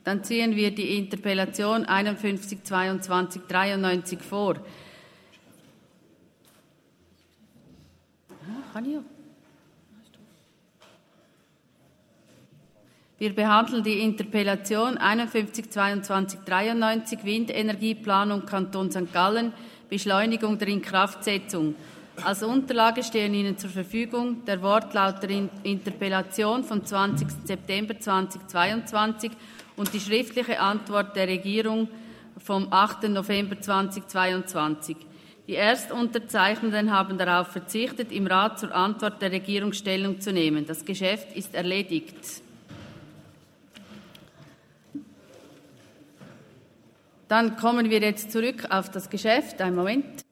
Dann ziehen wir die Interpellation 51-22-93 vor. Wir behandeln die Interpellation 51-22-93 Windenergieplanung Kanton St. Gallen, Beschleunigung der Inkraftsetzung. Als Unterlage stehen Ihnen zur Verfügung der Wortlaut der Interpellation vom 20. September 2022 und die schriftliche Antwort der Regierung vom 8. November 2022. Die Erstunterzeichnenden haben darauf verzichtet, im Rat zur Antwort der Regierung Stellung zu nehmen. Das Geschäft ist erledigt. Dann kommen wir jetzt zurück auf das Geschäft. Einen Moment.